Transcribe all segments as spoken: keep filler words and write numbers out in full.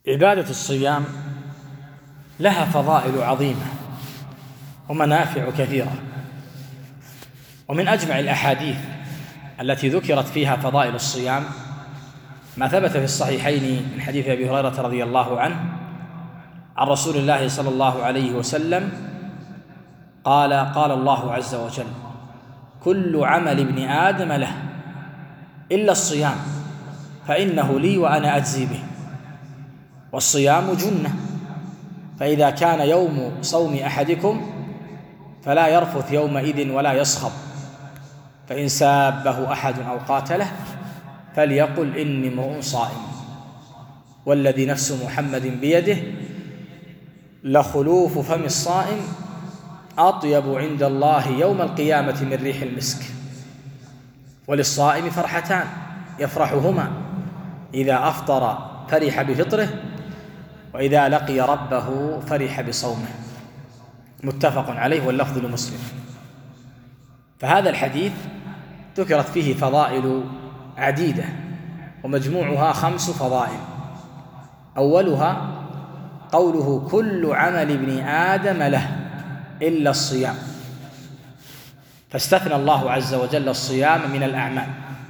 عبادة الصيام لها فضائل عظيمة ومنافع كثيرة، ومن أجمع الأحاديث التي ذكرت فيها فضائل الصيام ما ثبت في الصحيحين من حديث أبي هريرة رضي الله عنه عن رسول الله صلى الله عليه وسلم قال: قال الله عز وجل: كل عمل ابن آدم له إلا الصيام فإنه لي وأنا أجزي به. والصيام جنة، فإذا كان يوم صوم أحدكم فلا يرفث يومئذ ولا يصخب، فإن سابه أحد أو قاتله فليقل إني امرؤ صائم، والذي نفس محمد بيده لخلوف فم الصائم أطيب عند الله يوم القيامة من ريح المسك. وللصائم فرحتان يفرحهما: إذا أفطر فرح بفطره، وإذا لقي ربه فرح بصومه. متفق عليه واللفظ لمسلم. فهذا الحديث ذكرت فيه فضائل عديدة ومجموعها خمس فضائل. أولها قوله: كل عمل ابن آدم له إلا الصيام، فاستثنى الله عز وجل الصيام من الأعمال.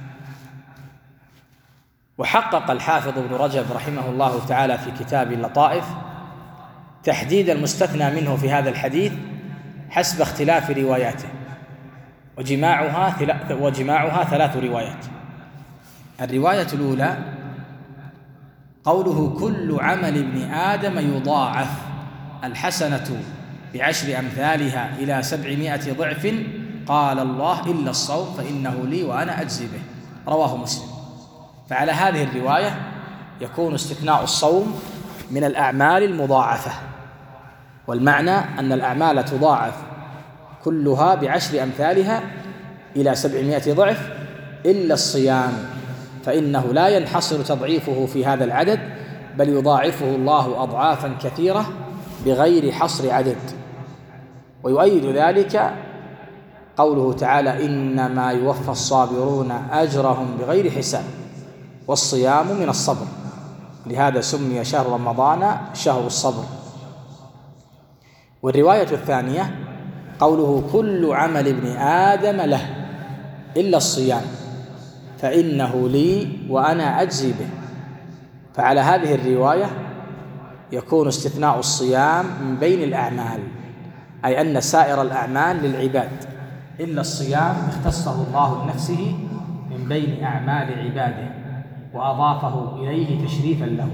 وحقق الحافظ ابن رجب رحمه الله تعالى في كتاب اللطائف تحديد المستثنى منه في هذا الحديث حسب اختلاف رواياته، وجماعها وجماعها ثلاث روايات. الرواية الأولى قوله: كل عمل ابن آدم يضاعف الحسنة بعشر أمثالها إلى سبعمائة ضعف، قال الله: إلا الصوم فإنه لي وأنا أجزي به. رواه مسلم. فعلى هذه الرواية يكون استثناء الصوم من الأعمال المضاعفة، والمعنى أن الأعمال تضاعف كلها بعشر أمثالها إلى سبعمائة ضعف إلا الصيام، فإنه لا ينحصر تضعيفه في هذا العدد، بل يضاعفه الله أضعافا كثيرة بغير حصر عدد. ويؤيد ذلك قوله تعالى: إنما يوفى الصابرون أجرهم بغير حساب. والصيام من الصبر، لهذا سمي شهر رمضان شهر الصبر. والرواية الثانية قوله: كل عمل ابن آدم له إلا الصيام فإنه لي وأنا أجزي به. فعلى هذه الرواية يكون استثناء الصيام من بين الأعمال، أي أن سائر الأعمال للعباد، إلا الصيام اختصه الله لنفسه من بين أعمال عباده وأضافه إليه تشريفا له.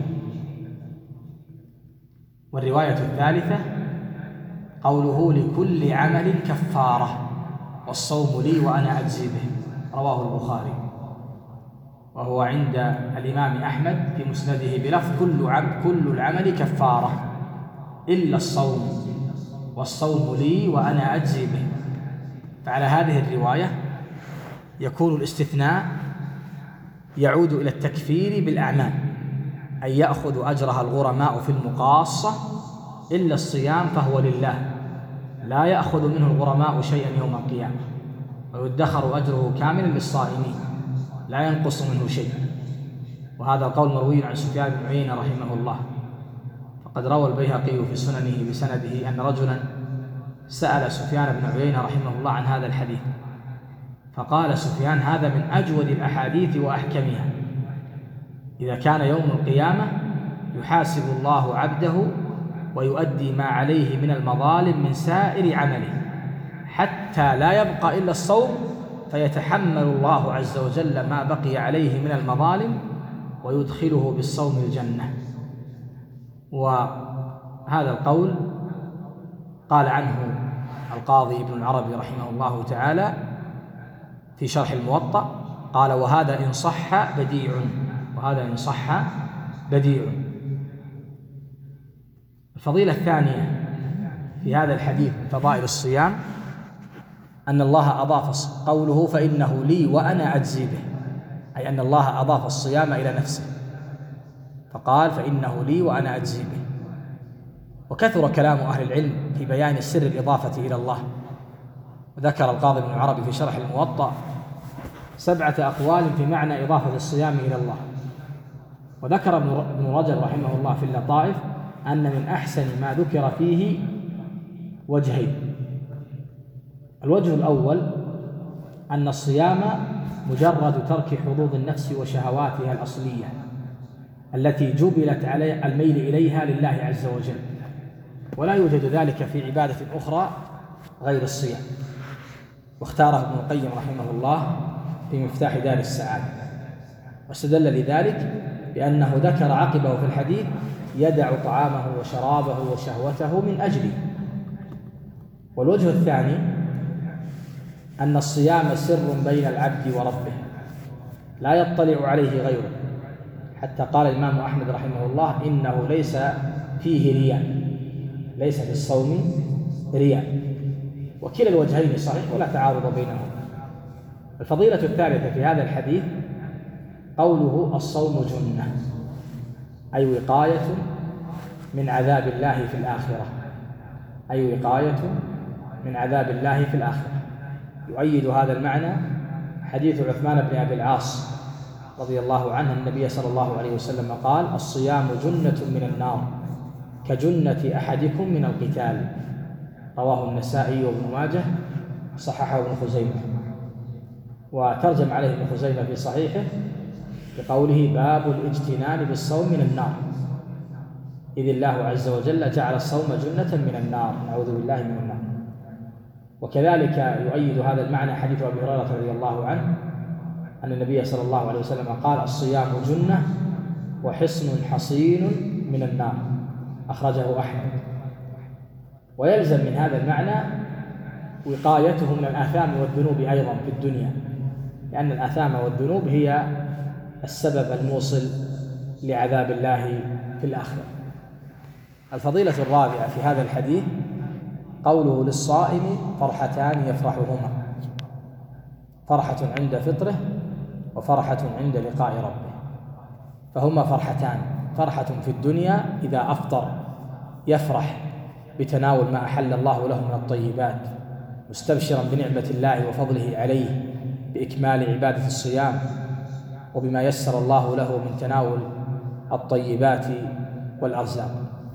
والرواية الثالثة قوله: لكل عمل كفارة والصوم لي وأنا أجزي به. رواه البخاري، وهو عند الإمام أحمد في مسنده بلفظ: كل عم كل العمل كفارة إلا الصوم والصوم لي وأنا أجزي به. فعلى هذه الرواية يكون الاستثناء يعود إلى التكفير بالأعمال، أي يأخذ أجرها الغرماء في المقاصة، إلا الصيام فهو لله لا يأخذ منه الغرماء شيئا يوم القيامة، ويدخر أجره كاملا للصائمين لا ينقص منه شيء. وهذا القول مروي عن سفيان بن عيينة رحمه الله، فقد روى البيهقي في سننه بسنده أن رجلا سأل سفيان بن عيينة رحمه الله عن هذا الحديث، فقال سفيان: هذا من أجود الأحاديث وأحكمها. إذا كان يوم القيامة يحاسب الله عبده ويؤدي ما عليه من المظالم من سائر عمله، حتى لا يبقى إلا الصوم، فيتحمل الله عز وجل ما بقي عليه من المظالم ويدخله بالصوم الجنة. وهذا القول قال عنه القاضي ابن العربي رحمه الله تعالى في شرح الموطأ، قال: وهذا إن صح بديع، وهذا إن صح بديع. الفضيلة الثانية في هذا الحديث من فضائل الصيام أن الله أضاف قوله: فإنه لي وأنا أجزي به، أي أن الله أضاف الصيام إلى نفسه فقال: فإنه لي وأنا أجزي به. وكثر كلام أهل العلم في بيان سر الإضافة إلى الله، وذكر القاضي ابن العربي في شرح الموطأ سبعة أقوال في معنى إضافة الصيام إلى الله. وذكر ابن رجب رحمه الله في اللطائف أن من أحسن ما ذكر فيه وجهين. الوجه الأول أن الصيام مجرد ترك حظوظ النفس وشهواتها الأصلية التي جبلت على الميل إليها لله عز وجل، ولا يوجد ذلك في عبادة أخرى غير الصيام. واختاره ابن القيم رحمه الله في مفتاح دار السعادة، واستدل لذلك بأنه ذكر عقبه في الحديث يدع طعامه وشرابه وشهوته من أجله. والوجه الثاني أن الصيام سر بين العبد وربه لا يطلع عليه غيره، حتى قال الإمام أحمد رحمه الله إنه ليس فيه رياء، ليس في الصوم رياء. وكلا الوجهين صحيح ولا تعارض بينهما. الفضيلة الثالثة في هذا الحديث قوله الصوم جنة، أي وقاية من عذاب الله في الآخرة، أي وقاية من عذاب الله في الآخرة. يؤيد هذا المعنى حديث عثمان بن أبي العاص رضي الله عنه النبي صلى الله عليه وسلم قال الصيام جنة من النار كجنة أحدكم من القتال، رواه النسائي وابن ماجه، صححه ابن خزيمة. وترجم عليه ابن خزيمة في صحيحه بقوله باب الاجتنان بالصوم من النار، إذ الله عز وجل جعل الصوم جنة من النار، نعوذ بالله من النار. وكذلك يؤيد هذا المعنى حديث أبي هريرة رضي الله عنه أن النبي صلى الله عليه وسلم قال الصيام جنة وحصن حصين من النار، أخرجه أحمد. ويلزم من هذا المعنى وقايته من الآثام والذنوب أيضا في الدنيا، لأن الآثام والذنوب هي السبب الموصل لعذاب الله في الآخرة. الفضيلة الرابعة في هذا الحديث قوله للصائم فرحتان يفرحهما، فرحة عند فطره وفرحة عند لقاء ربه، فهما فرحتان، فرحة في الدنيا إذا أفطر يفرح بتناول ما أحل الله له من الطيبات مستبشرا بنعمة الله وفضله عليه بإكمال عبادة الصيام وبما يسر الله له من تناول الطيبات والأرزاق.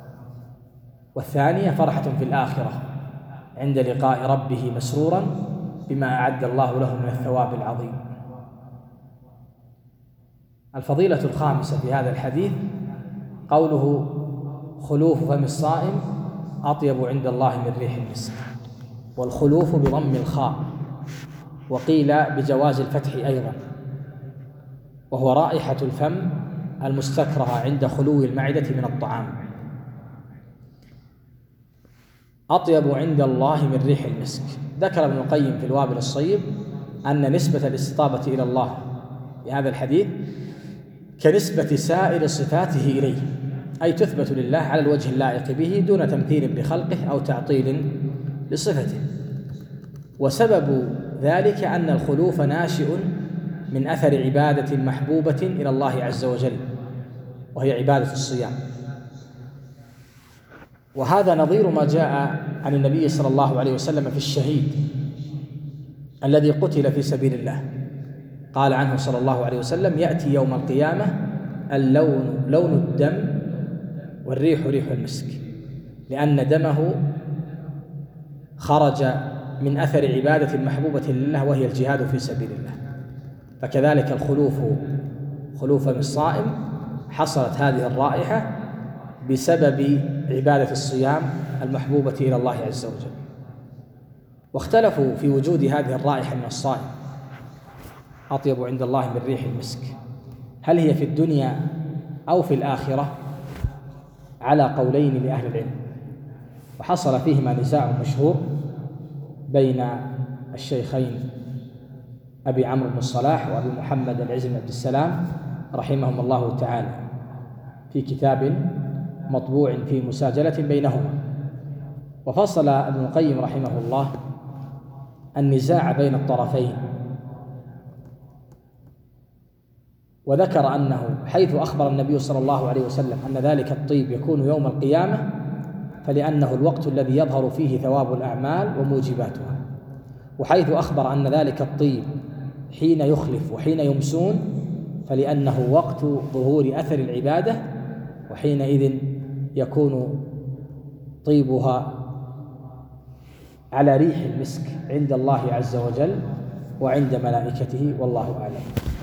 والثانية فرحة في الآخرة عند لقاء ربه مسرورا بما أعد الله له من الثواب العظيم. الفضيلة الخامسة في هذا الحديث قوله خلوف فم الصائم أطيب عند الله من ريح المسك، والخلوف بضم الخاء، وقيل بجواز الفتح أيضا، وهو رائحة الفم المستكرهة عند خلو المعدة من الطعام. أطيب عند الله من ريح المسك. ذكر ابن القيم في الوابل الصيب أن نسبة الاستطابة إلى الله في هذا الحديث كنسبة سائر صفاته إليه، أي تثبت لله على الوجه اللائق به دون تمثيل بخلقه أو تعطيل لصفته. وسبب ذلك أن الخلوف ناشئ من أثر عبادة محبوبة إلى الله عز وجل، وهي عبادة الصيام. وهذا نظير ما جاء عن النبي صلى الله عليه وسلم في الشهيد الذي قتل في سبيل الله، قال عنه صلى الله عليه وسلم يأتي يوم القيامة اللون لون الدم والريح ريح المسك، لأن دمه خرج من أثر عبادة محبوبة لله وهي الجهاد في سبيل الله. فكذلك الخلوف خلوف من الصائم حصلت هذه الرائحة بسبب عبادة الصيام المحبوبة إلى الله عز وجل. واختلفوا في وجود هذه الرائحة من الصائم أطيب عند الله من ريح المسك، هل هي في الدنيا أو في الآخرة، على قولين لأهل العلم، وحصل فيهما نزاع مشهور بين الشيخين أبي عمرو بن الصلاح وأبي محمد العز بن عبد السلام رحمهم الله تعالى في كتاب مطبوع في مساجلة بينهما. وفصل ابن القيم رحمه الله النزاع بين الطرفين، وذكر أنه حيث أخبر النبي صلى الله عليه وسلم أن ذلك الطيب يكون يوم القيامة فلأنه الوقت الذي يظهر فيه ثواب الأعمال وموجباتها، وحيث أخبر أن ذلك الطيب حين يخلف وحين يمسون فلأنه وقت ظهور أثر العبادة، وحينئذ يكون طيبها على ريح المسك عند الله عز وجل وعند ملائكته، والله أعلم.